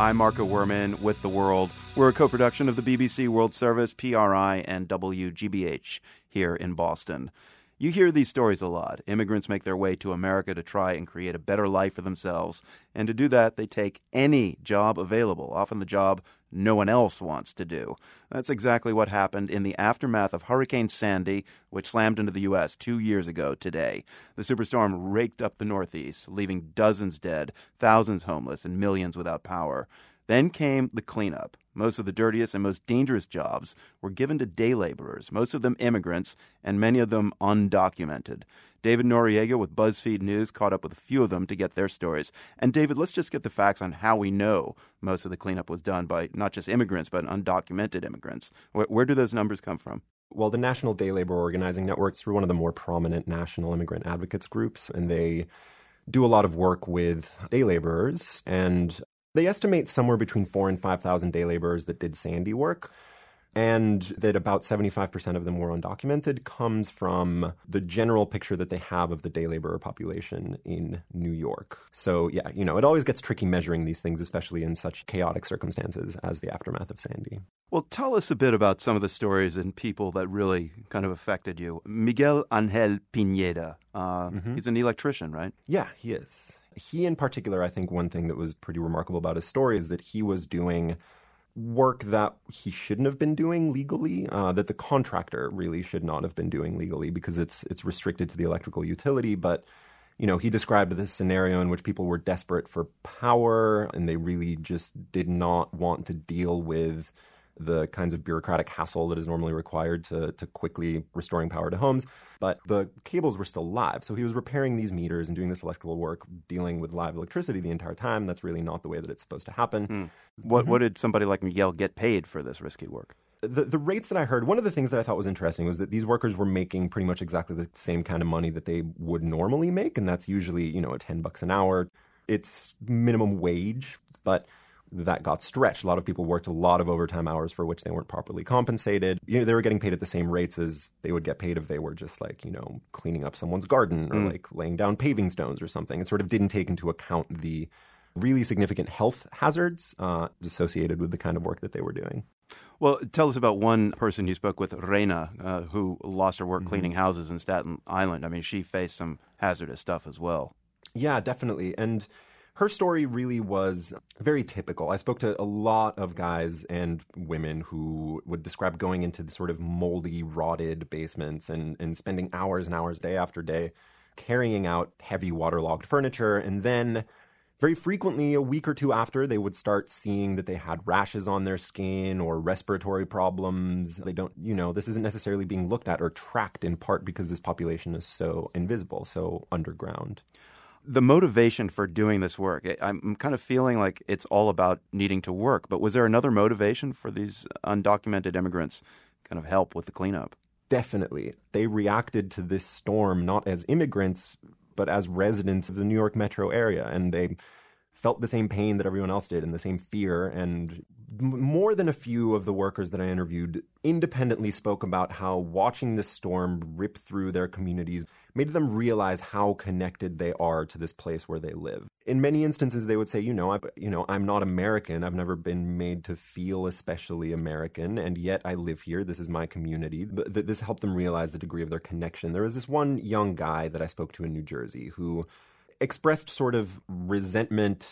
I'm Marco Werman with The World. We're a co-production of the BBC World Service, PRI, and WGBH here in Boston. You hear these stories a lot. Immigrants make their way to America to try and create a better life for themselves. And to do that, they take any job available, often the job no one else wants to do. That's exactly what happened in the aftermath of Hurricane Sandy, which slammed into the U.S. 2 years ago today. The superstorm raked up the Northeast, leaving dozens dead, thousands homeless, and millions without power. Then came the cleanup. Most of the dirtiest and most dangerous jobs were given to day laborers, most of them immigrants, and many of them undocumented. David Noriega with BuzzFeed News caught up with a few of them to get their stories. And David, let's just get the facts on how we know most of the cleanup was done by not just immigrants, but undocumented immigrants. Where do those numbers come from? Well, the National Day Labor Organizing Network is through one of the more prominent national immigrant advocates groups, and they do a lot of work with day laborers, and they estimate somewhere between 4,000 and 5,000 day laborers that did Sandy work, and that about 75% of them were undocumented, comes from the general picture that they have of the day laborer population in New York. So, yeah, it always gets tricky measuring these things, especially in such chaotic circumstances as the aftermath of Sandy. Well, tell us a bit about some of the stories and people that really kind of affected you. Miguel Angel Pineda, he's an electrician, right? Yeah, he is. He in particular, I think one thing that was pretty remarkable about his story is that he was doing work that he shouldn't have been doing legally, that the contractor really should not have been doing legally because it's restricted to the electrical utility. But, he described this scenario in which people were desperate for power and they really just did not want to deal with the kinds of bureaucratic hassle that is normally required to quickly restoring power to homes. But the cables were still live. So he was repairing these meters and doing this electrical work, dealing with live electricity the entire time. That's really not the way that it's supposed to happen. What did somebody like Miguel get paid for this risky work? The rates that I heard, one of the things that I thought was interesting was that these workers were making pretty much exactly the same kind of money that they would normally make. And that's usually, $10 an hour. It's minimum wage, but that got stretched. A lot of people worked a lot of overtime hours for which they weren't properly compensated. They were getting paid at the same rates as they would get paid if they were just cleaning up someone's garden or laying down paving stones or something. It sort of didn't take into account the really significant health hazards associated with the kind of work that they were doing. Well, tell us about one person you spoke with, Reina, who lost her work cleaning houses in Staten Island. I mean, she faced some hazardous stuff as well. Yeah, definitely. And her story really was very typical. I spoke to a lot of guys and women who would describe going into the sort of moldy, rotted basements and spending hours and hours, day after day, carrying out heavy waterlogged furniture. And then very frequently, a week or two after, they would start seeing that they had rashes on their skin or respiratory problems. They don't, this isn't necessarily being looked at or tracked in part because this population is so invisible, so underground. The motivation for doing this work, I'm kind of feeling like it's all about needing to work. But was there another motivation for these undocumented immigrants kind of help with the cleanup? Definitely. They reacted to this storm not as immigrants, but as residents of the New York metro area. And they felt the same pain that everyone else did and the same fear. And more than a few of the workers that I interviewed independently spoke about how watching this storm rip through their communities made them realize how connected they are to this place where they live. In many instances, they would say, I'm not American. I've never been made to feel especially American, and yet I live here. This is my community. But this helped them realize the degree of their connection. There was this one young guy that I spoke to in New Jersey who expressed sort of resentment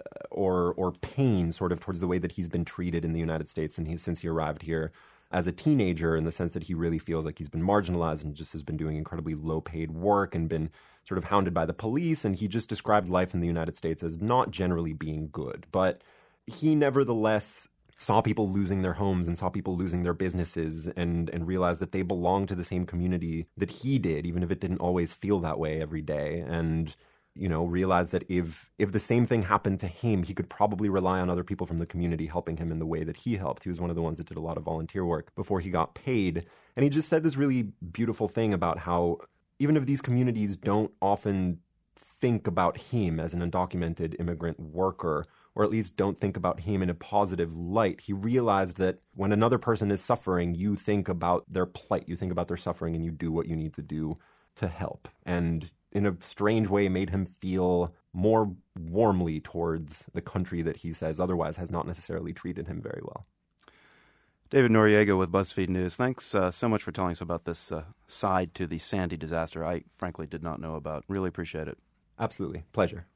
or pain sort of towards the way that he's been treated in the United States since he arrived here as a teenager, in the sense that he really feels like he's been marginalized and just has been doing incredibly low-paid work and been sort of hounded by the police. And he just described life in the United States as not generally being good. But he nevertheless saw people losing their homes and saw people losing their businesses and realized that they belonged to the same community that he did, even if it didn't always feel that way every day. And realized that if the same thing happened to him, he could probably rely on other people from the community helping him in the way that he helped. He was one of the ones that did a lot of volunteer work before he got paid. And he just said this really beautiful thing about how even if these communities don't often think about him as an undocumented immigrant worker, or at least don't think about him in a positive light, he realized that when another person is suffering, you think about their plight, you think about their suffering, and you do what you need to do to help. And in a strange way made him feel more warmly towards the country that he says otherwise has not necessarily treated him very well. David Noriega with BuzzFeed News. Thanks so much for telling us about this side to the Sandy disaster I frankly did not know about. Really appreciate it. Absolutely. Pleasure.